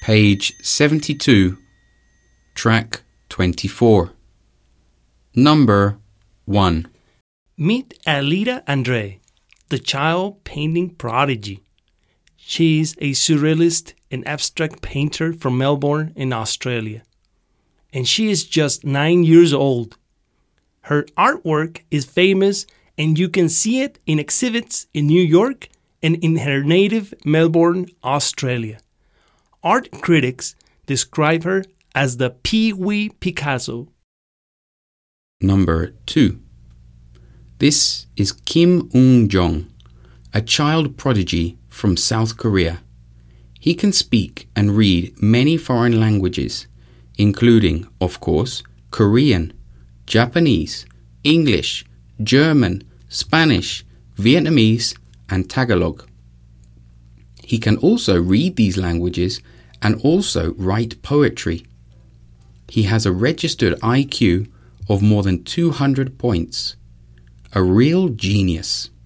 Page 72, track 24. Number 1. Meet Alida Andre, the child painting prodigy. She is a surrealist and abstract painter from Melbourne in Australia. And she is just 9 years old. Her artwork is famous and you can see it in exhibits in New York and in her native Melbourne, Australia. Art critics describe her as the Pee-wee Picasso. Number 2. This is Kim Eun-jong, a child prodigy from South Korea. He can speak and read many foreign languages, including, of course, Korean, Japanese, English, German, Spanish, Vietnamese, and Tagalog. He can also read these languages and also write poetry. He has a registered IQ of more than 200 points. A real genius.